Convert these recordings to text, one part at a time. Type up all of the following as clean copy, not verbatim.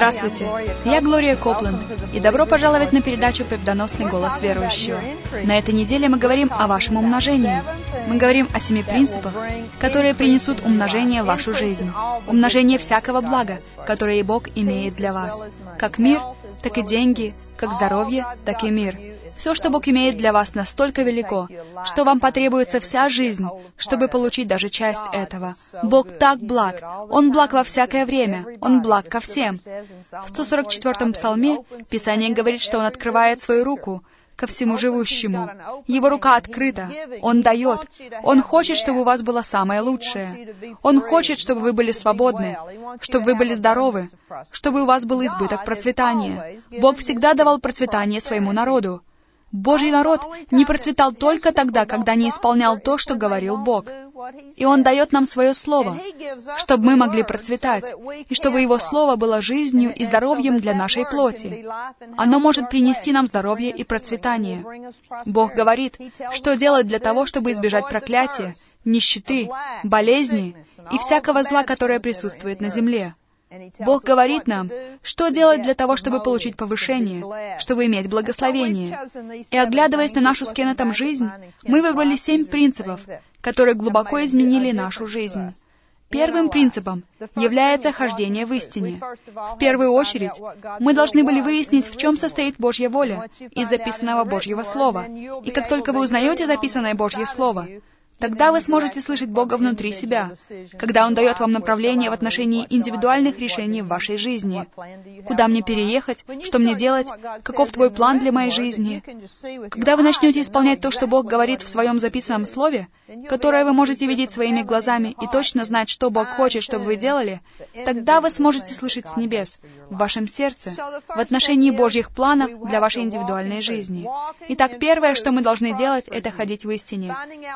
Здравствуйте, я Глория Копленд, и добро пожаловать на передачу «Победоносный голос верующего». На этой неделе мы говорим о вашем умножении. Мы говорим о 7 принципах, которые принесут умножение в вашу жизнь. Умножение всякого блага, которое и Бог имеет для вас. Как мир, так и деньги, как здоровье, так и мир. Все, что Бог имеет для вас, настолько велико, что вам потребуется вся жизнь, чтобы получить даже часть этого. Бог так благ. Он благ во всякое время. Он благ ко всем. В 144-м псалме Писание говорит, что Он открывает свою руку ко всему живущему. Его рука открыта. Он дает. Он хочет, чтобы у вас было самое лучшее. Он хочет, чтобы вы были свободны, чтобы вы были здоровы, чтобы у вас был избыток процветания. Бог всегда давал процветание своему народу. Божий народ не процветал только тогда, когда не исполнял то, что говорил Бог. И Он дает нам Свое Слово, чтобы мы могли процветать, и чтобы Его Слово было жизнью и здоровьем для нашей плоти. Оно может принести нам здоровье и процветание. Бог говорит, что делать для того, чтобы избежать проклятия, нищеты, болезни и всякого зла, которое присутствует на земле. Бог говорит нам, что делать для того, чтобы получить повышение, чтобы иметь благословение. И оглядываясь на нашу с Кеннетом жизнь, мы выбрали 7 принципов, которые глубоко изменили нашу жизнь. Первым принципом является хождение в истине. В первую очередь, мы должны были выяснить, в чем состоит Божья воля из записанного Божьего Слова. И как только вы узнаете записанное Божье Слово, тогда вы сможете слышать Бога внутри себя, когда Он дает вам направление в отношении индивидуальных решений в вашей жизни. Куда мне переехать? Что мне делать? Каков Твой план для моей жизни? Когда вы начнете исполнять то, что Бог говорит в Своем записанном Слове, которое вы можете видеть своими глазами и точно знать, что Бог хочет, чтобы вы делали, тогда вы сможете слышать с небес, в вашем сердце, в отношении Божьих планов для вашей индивидуальной жизни. Итак, первое, что мы должны делать, это ходить в истине.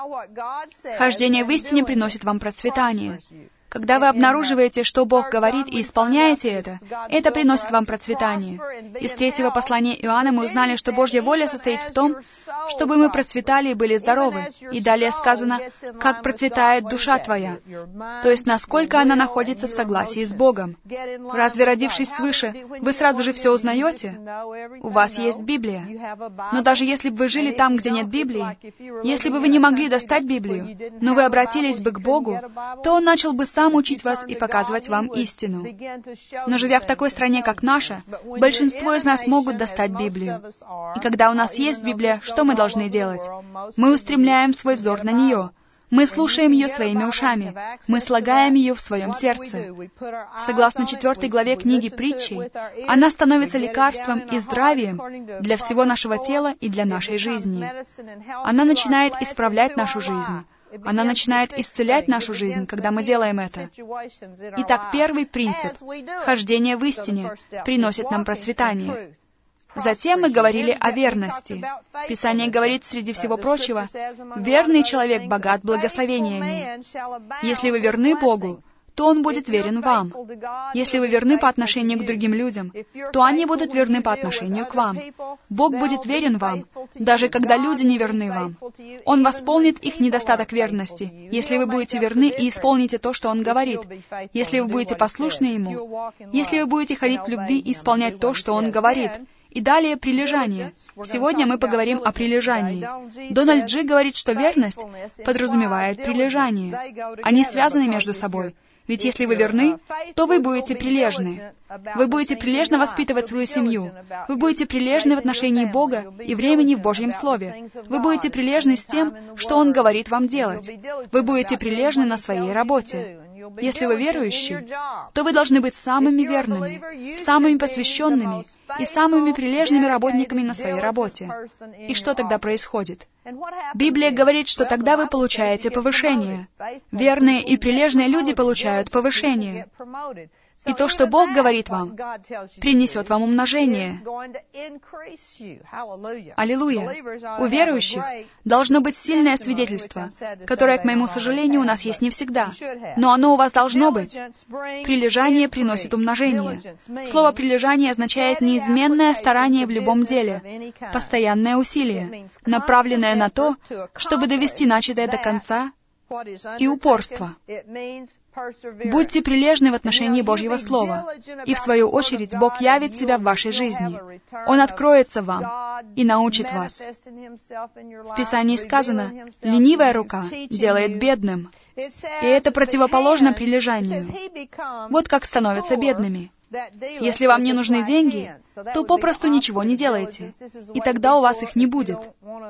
Хождение в истине приносит вам процветание. Когда вы обнаруживаете, что Бог говорит, и исполняете это приносит вам процветание. Из 3-го послания Иоанна мы узнали, что Божья воля состоит в том, чтобы мы процветали и были здоровы. И далее сказано, как процветает душа твоя. То есть, насколько она находится в согласии с Богом. Разве, родившись свыше, вы сразу же все узнаете? У вас есть Библия. Но даже если бы вы жили там, где нет Библии, если бы вы не могли достать Библию, но вы обратились бы к Богу, то Он начал бы сам учить вас и показывать вам истину. Но живя в такой стране, как наша, большинство из нас могут достать Библию. И когда у нас есть Библия, что мы должны делать? Мы устремляем свой взор на нее. Мы слушаем ее своими ушами. Мы слагаем ее в своем сердце. Согласно 4 главе книги Притчей, она становится лекарством и здравием для всего нашего тела и для нашей жизни. Она начинает исправлять нашу жизнь. Она начинает исцелять нашу жизнь, когда мы делаем это. Итак, первый принцип — хождение в истине приносит нам процветание. Затем мы говорили о верности. Писание говорит, среди всего прочего, «Верный человек богат благословениями». Если вы верны Богу, то Он будет верен вам. Если вы верны по отношению к другим людям, то они будут верны по отношению к вам. Бог будет верен вам, даже когда люди не верны вам. Он восполнит их недостаток верности, если вы будете верны и исполните то, что Он говорит, если вы будете послушны Ему, если вы будете ходить в любви и исполнять то, что Он говорит. И далее прилежание. Сегодня мы поговорим о прилежании. Дональд Джи говорит, что верность подразумевает прилежание. Они связаны между собой. Ведь если вы верны, то вы будете прилежны. Вы будете прилежно воспитывать свою семью. Вы будете прилежны в отношении Бога и времени в Божьем Слове. Вы будете прилежны с тем, что Он говорит вам делать. Вы будете прилежны на своей работе. Если вы верующие, то вы должны быть самыми верными, самыми посвященными и самыми прилежными работниками на своей работе. И что тогда происходит? Библия говорит, что тогда вы получаете повышение. Верные и прилежные люди получают повышение. И то, что Бог говорит вам, принесет вам умножение. Аллилуйя! У верующих должно быть сильное свидетельство, которое, к моему сожалению, у нас есть не всегда. Но оно у вас должно быть. Прилежание приносит умножение. Слово «прилежание» означает неизменное старание в любом деле, постоянное усилие, направленное на то, чтобы довести начатое до конца и упорство. Будьте прилежны в отношении Божьего Слова, и в свою очередь Бог явит себя в вашей жизни. Он откроется вам и научит вас. В Писании сказано, «Ленивая рука делает бедным», и это противоположно прилежанию. Вот как становятся бедными. Если вам не нужны деньги, то попросту ничего не делайте, и тогда у вас их не будет.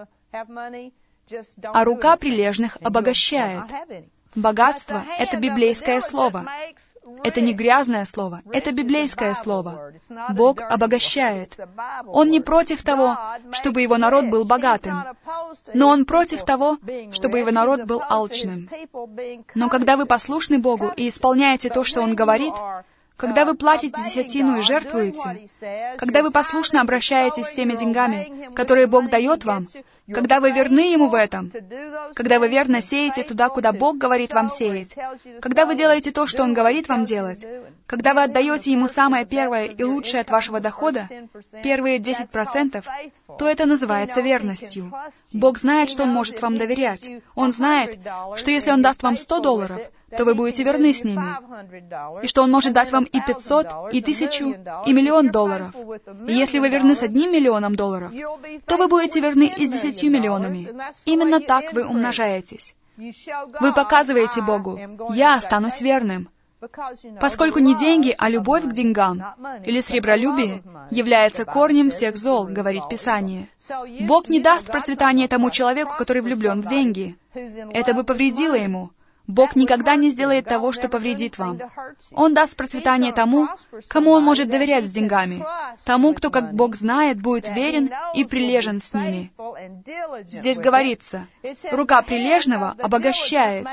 А рука прилежных обогащает. Богатство — это библейское слово. Это не грязное слово, это библейское слово. Бог обогащает. Он не против того, чтобы Его народ был богатым, но Он против того, чтобы Его народ был алчным. Но когда вы послушны Богу и исполняете то, что Он говорит, когда вы платите десятину и жертвуете, когда вы послушно обращаетесь с теми деньгами, которые Бог дает вам, когда вы верны Ему в этом, когда вы верно сеете туда, куда Бог говорит вам сеять, когда вы делаете то, что Он говорит вам делать, когда вы отдаете Ему самое первое и лучшее от вашего дохода, первые 10%, то это называется верностью. Бог знает, что Он может вам доверять. Он знает, что если Он даст вам $100, то вы будете верны с ними. И что Он может дать вам и 500, и 1000, и $1 миллион. И если вы верны с $1 миллионом, то вы будете верны и с 10 миллионами. Именно так вы умножаетесь. Вы показываете Богу, «Я останусь верным». Поскольку не деньги, а любовь к деньгам или сребролюбие является корнем всех зол, говорит Писание. Бог не даст процветания тому человеку, который влюблен в деньги. Это бы повредило ему. Бог никогда не сделает того, что повредит вам. Он даст процветание тому, кому Он может доверять с деньгами, тому, кто, как Бог знает, будет верен и прилежен с ними. Здесь говорится, рука прилежного обогащает.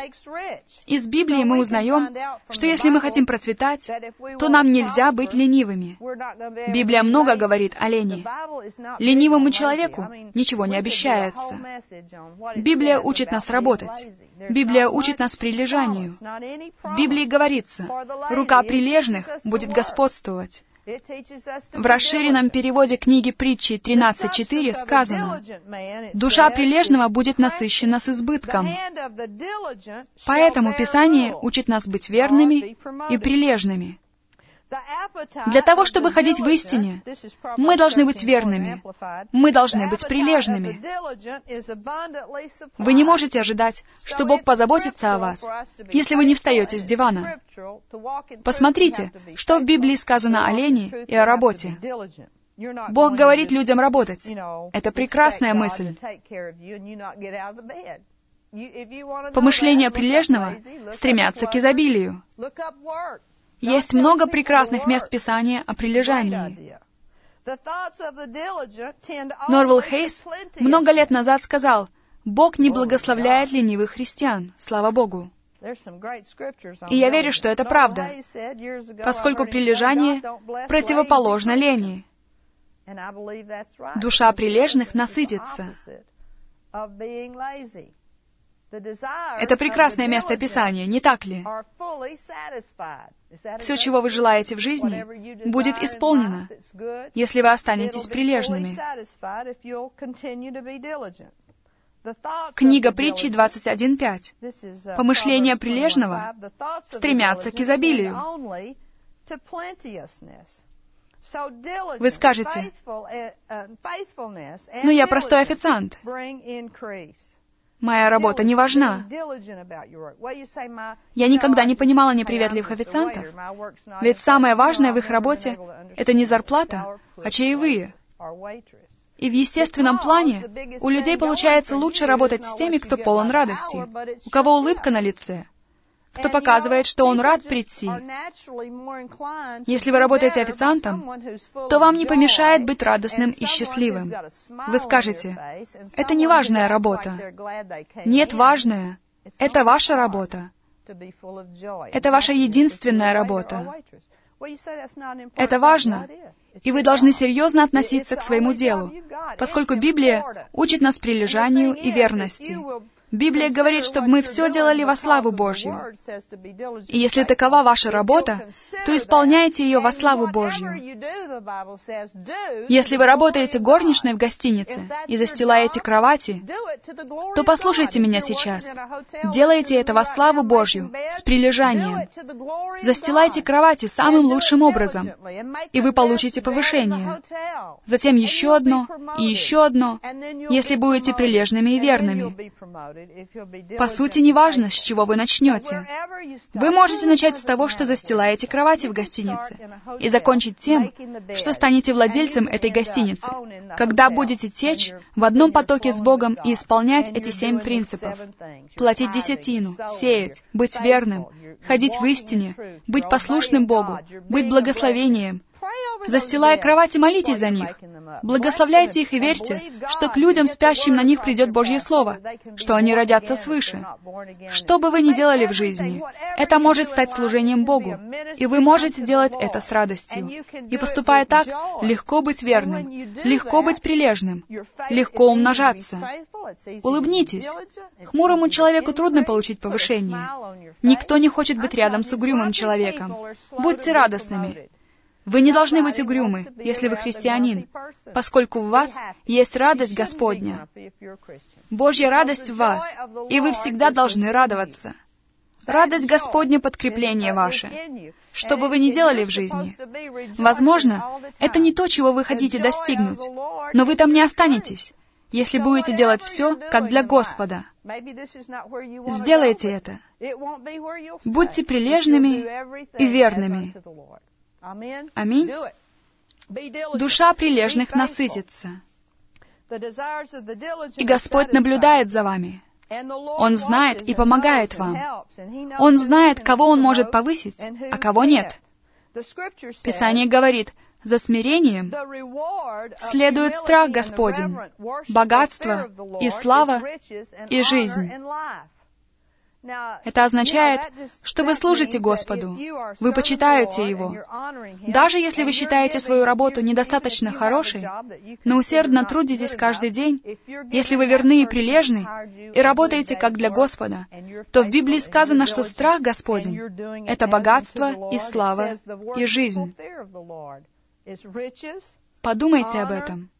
Из Библии мы узнаем, что если мы хотим процветать, то нам нельзя быть ленивыми. Библия много говорит о лени. Ленивому человеку ничего не обещается. Библия учит нас работать. Библия учит нас прилежанию. В Библии говорится, рука прилежных будет господствовать. В расширенном переводе книги Притчи 13:4 сказано, «Душа прилежного будет насыщена с избытком». Поэтому Писание учит нас быть верными и прилежными. Для того, чтобы ходить в истине, мы должны быть верными. Мы должны быть прилежными. Вы не можете ожидать, что Бог позаботится о вас, если вы не встаете с дивана. Посмотрите, что в Библии сказано о лени и о работе. Бог говорит людям работать. Это прекрасная мысль. Помышления прилежного стремятся к изобилию. Есть много прекрасных мест Писания о прилежании. Норвелл Хейс много лет назад сказал, «Бог не благословляет ленивых христиан, слава Богу». И я верю, что это правда, поскольку прилежание противоположно лени. Душа прилежных насытится. Это прекрасное место Писания, не так ли? Все, чего вы желаете в жизни, будет исполнено, если вы останетесь прилежными. Книга Притчи 21:5. Помышления прилежного стремятся к изобилию. Вы скажете, «Ну, я простой официант. Моя работа не важна». Я никогда не понимала неприветливых официантов, ведь самое важное в их работе — это не зарплата, а чаевые. И в естественном плане у людей получается лучше работать с теми, кто полон радости, у кого улыбка на лице, кто показывает, что он рад прийти. Если вы работаете официантом, то вам не помешает быть радостным и счастливым. Вы скажете, «Это не важная работа». Нет, важная. Это ваша работа. Это ваша единственная работа. Это важно, и вы должны серьезно относиться к своему делу, поскольку Библия учит нас прилежанию и верности. Библия говорит, чтобы мы все делали во славу Божью. И если такова ваша работа, то исполняйте ее во славу Божью. Если вы работаете горничной в гостинице и застилаете кровати, то послушайте меня сейчас. Делайте это во славу Божью, с прилежанием. Застилайте кровати самым лучшим образом, и вы получите повышение. Затем еще одно и еще одно, если будете прилежными и верными. По сути, неважно, с чего вы начнете. Вы можете начать с того, что застилаете кровати в гостинице, и закончить тем, что станете владельцем этой гостиницы, когда будете течь в одном потоке с Богом и исполнять эти 7 принципов. Платить десятину, сеять, быть верным, ходить в истине, быть послушным Богу, быть благословением. Застилая кровати, молитесь за них. Благословляйте их и верьте, что к людям, спящим на них, придет Божье Слово, что они родятся свыше. Что бы вы ни делали в жизни, это может стать служением Богу, и вы можете делать это с радостью. И поступая так, легко быть верным, легко быть прилежным, легко умножаться. Улыбнитесь. Хмурому человеку трудно получить повышение. Никто не хочет быть рядом с угрюмым человеком. Будьте радостными. Вы не должны быть угрюмы, если вы христианин, поскольку в вас есть радость Господня. Божья радость в вас, и вы всегда должны радоваться. Радость Господня — подкрепление ваше. Что бы вы ни делали в жизни, возможно, это не то, чего вы хотите достигнуть, но вы там не останетесь, если будете делать все, как для Господа. Сделайте это. Будьте прилежными и верными. Аминь. Душа прилежных насытится. И Господь наблюдает за вами. Он знает и помогает вам. Он знает, кого Он может повысить, а кого нет. Писание говорит, за смирением следует страх Господень, богатство и слава и жизнь. Это означает, что вы служите Господу, вы почитаете Его. Даже если вы считаете свою работу недостаточно хорошей, но усердно трудитесь каждый день, если вы верны и прилежны, и работаете как для Господа, то в Библии сказано, что страх Господень — это богатство и слава и жизнь. Подумайте об этом.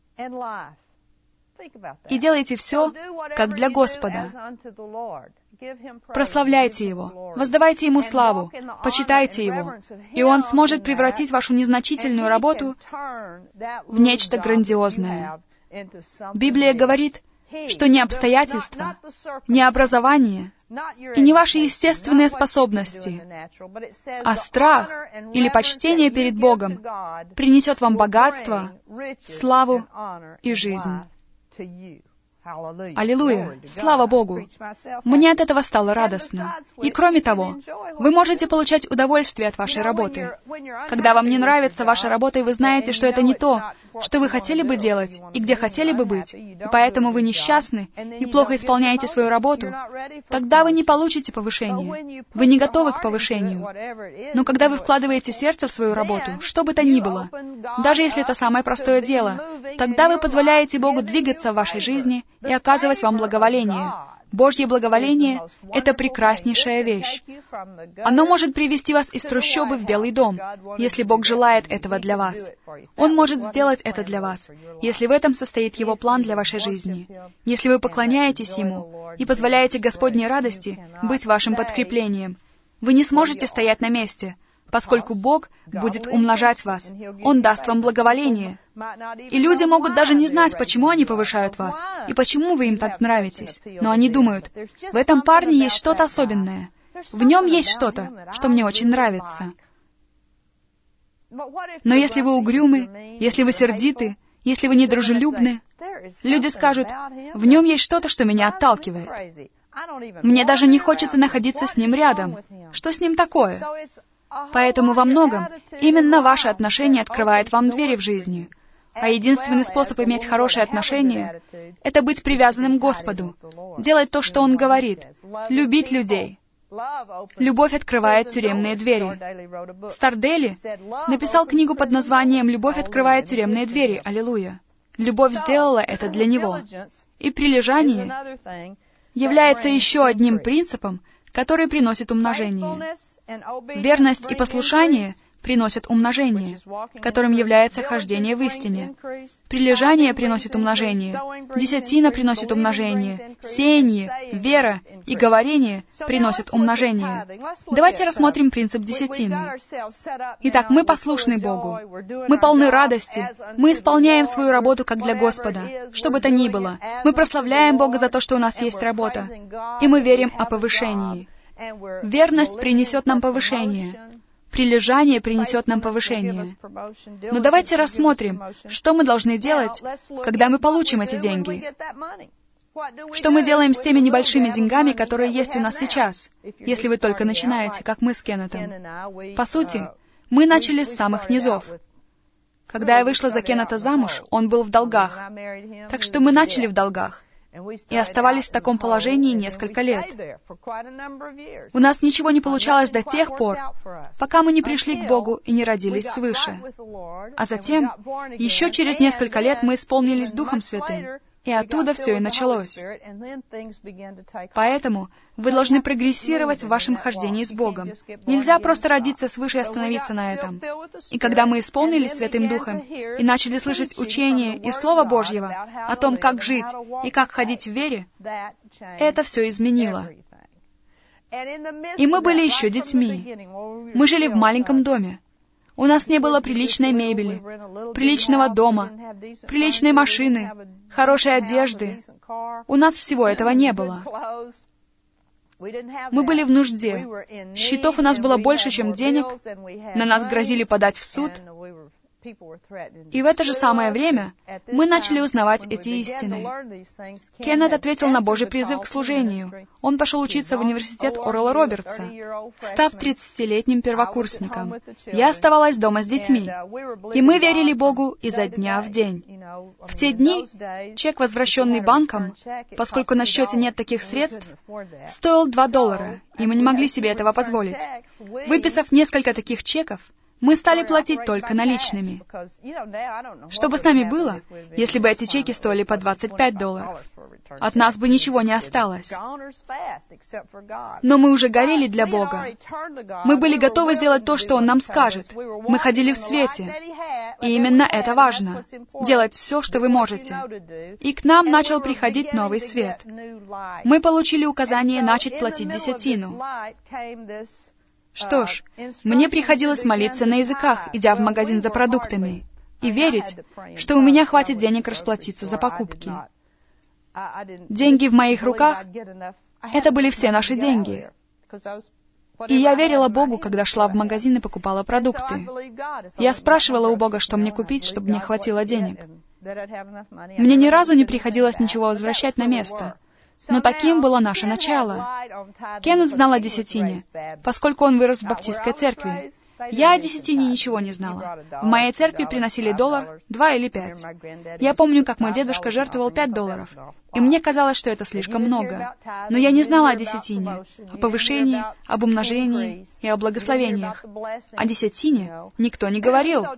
И делайте все, как для Господа. Прославляйте Его, воздавайте Ему славу, почитайте Его, и Он сможет превратить вашу незначительную работу в нечто грандиозное. Библия говорит, что не обстоятельства, не образование и не ваши естественные способности, а страх или почтение перед Богом принесет вам богатство, славу и жизнь. Аллилуйя! Слава Богу! Мне от этого стало радостно. И кроме того, вы можете получать удовольствие от вашей работы. Когда вам не нравится ваша работа, и вы знаете, что это не то, что вы хотели бы делать, и где хотели бы быть, и поэтому вы несчастны и плохо исполняете свою работу, тогда вы не получите повышения. Вы не готовы к повышению. Но когда вы вкладываете сердце в свою работу, что бы то ни было, даже если это самое простое дело, тогда вы позволяете Богу двигаться в вашей жизни и оказывать вам благоволение. Божье благоволение — это прекраснейшая вещь. Оно может привести вас из трущобы в Белый дом, если Бог желает этого для вас. Он может сделать это для вас, если в этом состоит Его план для вашей жизни. Если вы поклоняетесь Ему и позволяете Господней радости быть вашим подкреплением, вы не сможете стоять на месте, поскольку Бог будет умножать вас. Он даст вам благоволение. И люди могут даже не знать, почему они повышают вас, и почему вы им так нравитесь. Но они думают, в этом парне есть что-то особенное. В нем есть что-то, что мне очень нравится. Но если вы угрюмы, если вы сердиты, если вы недружелюбны, люди скажут, в нем есть что-то, что меня отталкивает. Мне даже не хочется находиться с ним рядом. Что с ним такое? Поэтому во многом именно ваше отношение открывает вам двери в жизни. А единственный способ иметь хорошие отношения — это быть привязанным к Господу, делать то, что Он говорит, любить людей. Любовь открывает тюремные двери. Стардели написал книгу под названием «Любовь открывает тюремные двери». Аллилуйя! Любовь сделала это для него. И прилежание является еще одним принципом, который приносит умножение. Верность и послушание приносят умножение, которым является хождение в истине. Прилежание приносит умножение, десятина приносит умножение, сеяние, вера и говорение приносят умножение. Давайте рассмотрим принцип десятины. Итак, мы послушны Богу. Мы полны радости. Мы исполняем свою работу как для Господа, что бы то ни было. Мы прославляем Бога за то, что у нас есть работа. И мы верим о повышении. Верность принесет нам повышение. Прилежание принесет нам повышение. Но давайте рассмотрим, что мы должны делать, когда мы получим эти деньги. Что мы делаем с теми небольшими деньгами, которые есть у нас сейчас, если вы только начинаете, как мы с Кеннетом. По сути, мы начали с самых низов. Когда я вышла за Кеннета замуж, он был в долгах. Так что мы начали в долгах. И оставались в таком положении несколько лет. У нас ничего не получалось до тех пор, пока мы не пришли к Богу и не родились свыше. А затем, еще через несколько лет мы исполнились Духом Святым, и оттуда все и началось. Поэтому вы должны прогрессировать в вашем хождении с Богом. Нельзя просто родиться свыше и остановиться на этом. И когда мы исполнились Святым Духом и начали слышать учение и Слово Божьего о том, как жить и как ходить в вере, это все изменило. И мы были еще детьми. Мы жили в маленьком доме. У нас не было приличной мебели, приличного дома, приличной машины, хорошей одежды. У нас всего этого не было. Мы были в нужде. Счетов у нас было больше, чем денег. На нас грозили подать в суд. И в это же самое время мы начали узнавать эти истины. Кеннет ответил на Божий призыв к служению. Он пошел учиться в университет Орла Робертса, став 30-летним первокурсником. Я оставалась дома с детьми. И мы верили Богу изо дня в день. В те дни чек, возвращенный банком, поскольку на счете нет таких средств, стоил $2, и мы не могли себе этого позволить. Выписав несколько таких чеков, мы стали платить только наличными. Что бы с нами было, если бы эти чеки стоили по $25? От нас бы ничего не осталось. Но мы уже горели для Бога. Мы были готовы сделать то, что Он нам скажет. Мы ходили в свете. И именно это важно — делать все, что вы можете. И к нам начал приходить новый свет. Мы получили указание начать платить десятину. Что ж, мне приходилось молиться на языках, идя в магазин за продуктами, и верить, что у меня хватит денег расплатиться за покупки. Деньги в моих руках — это были все наши деньги. И я верила Богу, когда шла в магазин и покупала продукты. Я спрашивала у Бога, что мне купить, чтобы мне хватило денег. Мне ни разу не приходилось ничего возвращать на место. Но таким было наше начало. Кеннет знал о десятине, поскольку он вырос в баптистской церкви. Я о десятине ничего не знала. В моей церкви приносили $1, 2 или 5. Я помню, как мой дедушка жертвовал $5, и мне казалось, что это слишком много. Но я не знала о десятине, о повышении, об умножении и о благословениях. О десятине никто не говорил.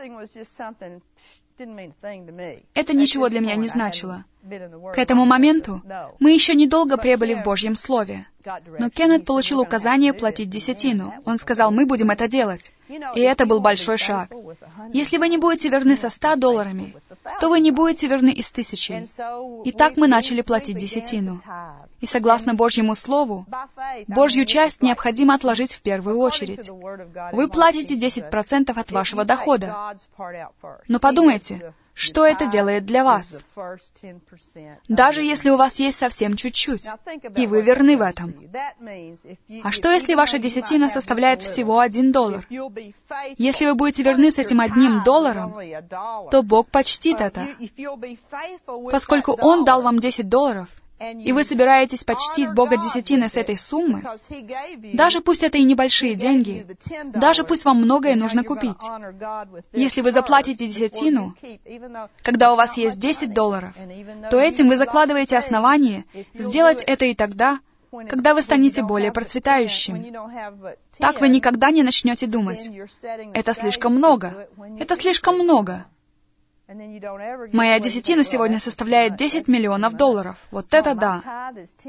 Это ничего для меня не значило. К этому моменту мы еще недолго пребыли в Божьем Слове. Но Кеннет получил указание платить десятину. Он сказал, мы будем это делать. И это был большой шаг. Если вы не будете верны со $100, то вы не будете верны и с 1000. И так мы начали платить десятину. И согласно Божьему Слову, Божью часть необходимо отложить в первую очередь. Вы платите 10% от вашего дохода. Но подумайте, что это делает для вас? Даже если у вас есть совсем чуть-чуть, и вы верны в этом. А что, если ваша десятина составляет всего $1? Если вы будете верны с этим $1, то Бог почтит это. Поскольку Он дал вам $10, и вы собираетесь почтить Бога десятиной с этой суммы, даже пусть это и небольшие деньги, даже пусть вам многое нужно купить. Если вы заплатите десятину, когда у вас есть $10, то этим вы закладываете основание сделать это и тогда, когда вы станете более процветающим. Так вы никогда не начнете думать, это слишком много, это слишком много. Моя десятина сегодня составляет $10 миллионов. Вот это да!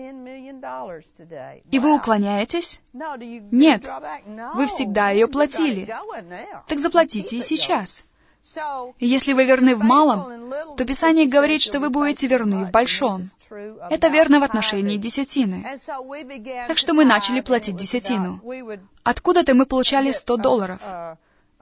И вы уклоняетесь? Нет. Вы всегда ее платили. Так заплатите и сейчас. И если вы верны в малом, то Писание говорит, что вы будете верны в большом. Это верно в отношении десятины. Так что мы начали платить десятину. Откуда-то мы получали $100.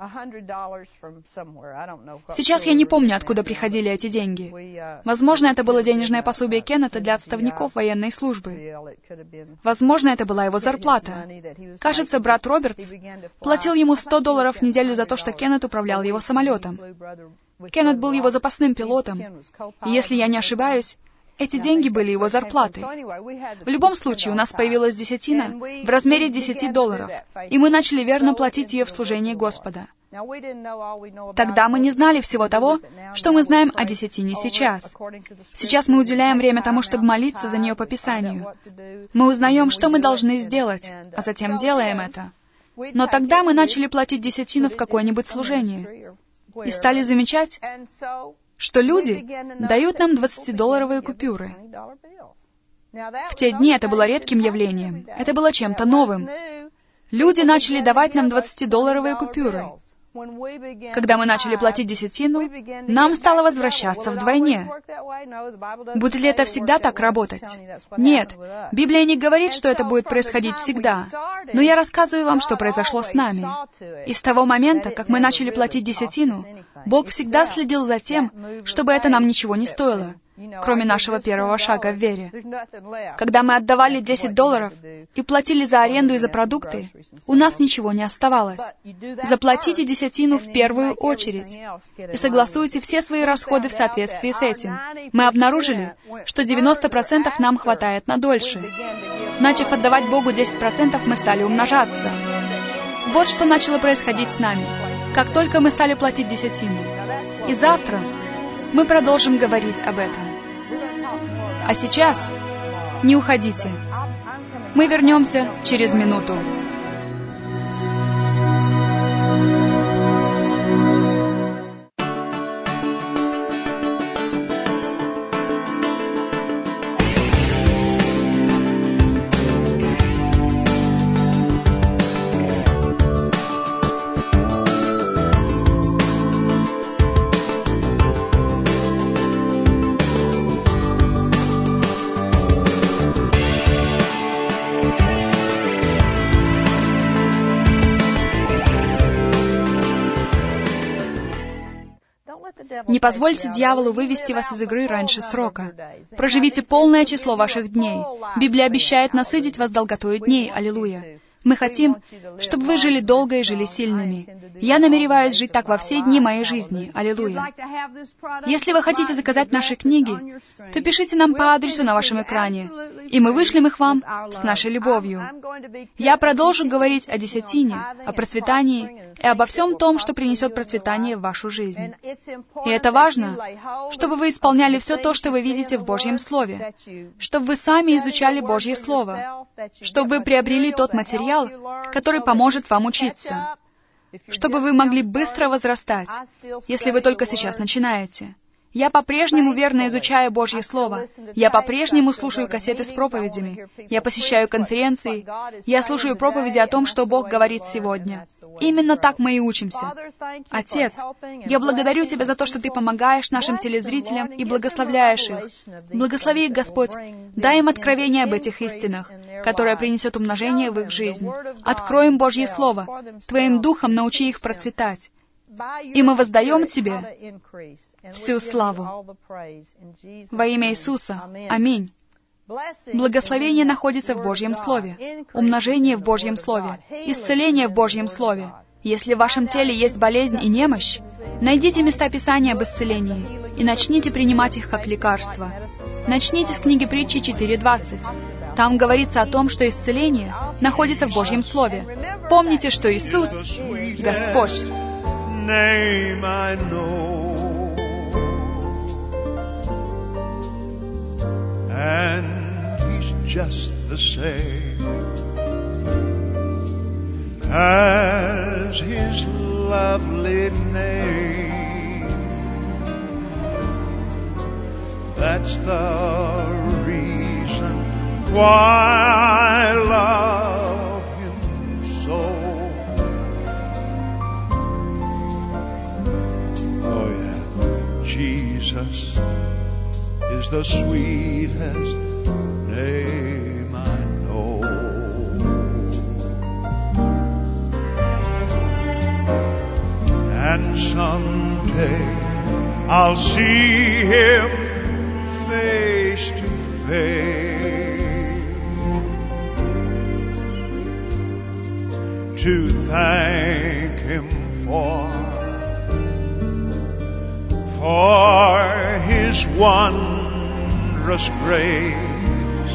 Сейчас я не помню, откуда приходили эти деньги. Возможно, это было денежное пособие Кеннета для отставников военной службы. Возможно, это была его зарплата. Кажется, брат Робертс платил ему $100 в неделю за то, что Кеннет управлял его самолетом. Кеннет был его запасным пилотом. И если я не ошибаюсь, эти деньги были его зарплатой. В любом случае, у нас появилась десятина в размере $10, и мы начали верно платить ее в служении Господа. Тогда мы не знали всего того, что мы знаем о десятине сейчас. Сейчас мы уделяем время тому, чтобы молиться за нее по Писанию. Мы узнаем, что мы должны сделать, а затем делаем это. Но тогда мы начали платить десятину в какое-нибудь служение и стали замечать, что люди дают нам $20 купюры. В те дни это было редким явлением. Это было чем-то новым. Люди начали давать нам $20 купюры. Когда мы начали платить десятину, нам стало возвращаться вдвойне. Будет ли это всегда так работать? Нет. Библия не говорит, что это будет происходить всегда. Но я рассказываю вам, что произошло с нами. И с того момента, как мы начали платить десятину, Бог всегда следил за тем, чтобы это нам ничего не стоило, кроме нашего первого шага в вере. Когда мы отдавали $10 и платили за аренду и за продукты, у нас ничего не оставалось. Заплатите десятину в первую очередь и согласуйте все свои расходы в соответствии с этим. Мы обнаружили, что 90% нам хватает на дольше. Начав отдавать Богу 10%, мы стали умножаться. Вот что начало происходить с нами, как только мы стали платить десятину. И завтра мы продолжим говорить об этом. А сейчас не уходите. Мы вернемся через минуту. Не позвольте дьяволу вывести вас из игры раньше срока. Проживите полное число ваших дней. Библия обещает насытить вас долготою дней. Аллилуйя. Мы хотим, чтобы вы жили долго и жили сильными. Я намереваюсь жить так во все дни моей жизни. Аллилуйя. Если вы хотите заказать наши книги, то пишите нам по адресу на вашем экране, и мы вышлем их вам с нашей любовью. Я продолжу говорить о десятине, о процветании и обо всем том, что принесет процветание в вашу жизнь. И это важно, чтобы вы исполняли все то, что вы видите в Божьем Слове, чтобы вы сами изучали Божье Слово, чтобы вы приобрели тот материал, который поможет вам учиться, чтобы вы могли быстро возрастать, если вы только сейчас начинаете. Я по-прежнему верно изучаю Божье Слово. Я по-прежнему слушаю кассеты с проповедями. Я посещаю конференции. Я слушаю проповеди о том, что Бог говорит сегодня. Именно так мы и учимся. Отец, я благодарю Тебя за то, что Ты помогаешь нашим телезрителям и благословляешь их. Благослови их, Господь. Дай им откровение об этих истинах, которое принесет умножение в их жизнь. Открой им Божье Слово. Твоим Духом научи их процветать. И мы воздаем Тебе всю славу. Во имя Иисуса. Аминь. Благословение находится в Божьем Слове, умножение в Божьем Слове, исцеление в Божьем Слове. Если в вашем теле есть болезнь и немощь, найдите места Писания об исцелении и начните принимать их как лекарство. Начните с книги Притчи 4:20. Там говорится о том, что исцеление находится в Божьем Слове. Помните, что Иисус — Господь. Name I know, and He's just the same as His lovely name That's the reason why I love Him so. Oh yeah, Jesus is the sweetest name I know. And someday I'll see Him face to face to thank Him for His wondrous grace,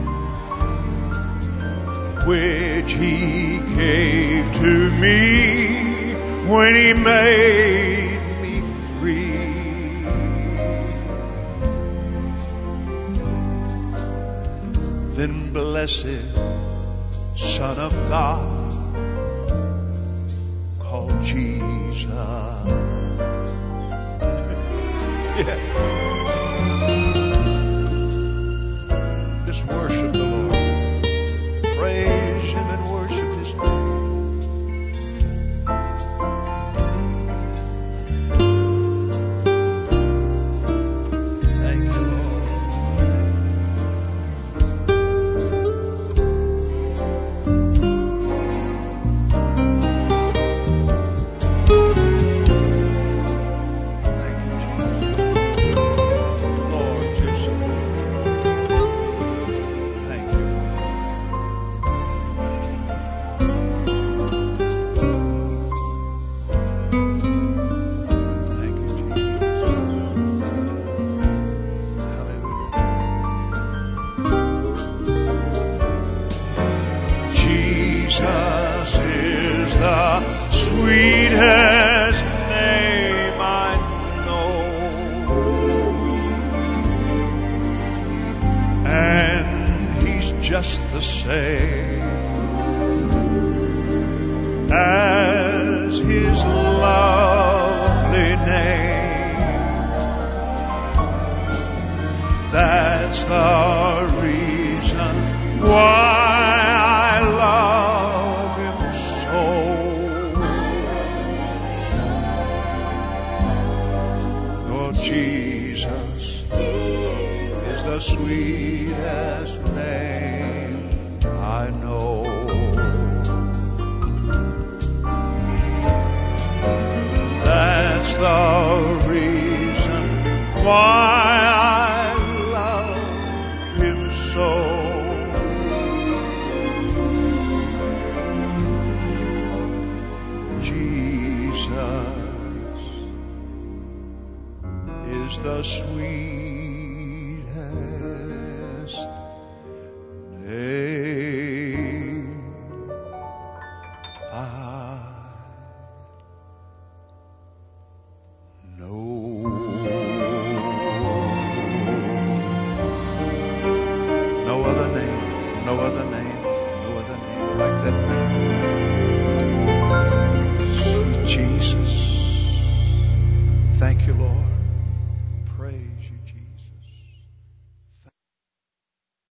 which He gave to me when He made me free. Then blessed Son of God, called Jesus. Yeah. Just worship the Lord. Praise Him and worship His name. Thank you, Lord. Thank you, Jesus. Lord, you're so good. Thank you. Thank you, Jesus. Hallelujah. Jesus is the sweetest name I know. And He's just the same as His lovely name. That's the reason why I love Him so. Oh, Jesus is the sweetest name I know. That's the reason why I love Him so. Jesus is the sweetest name I know. No other name, no other name, no other name like that name. Sweet Jesus.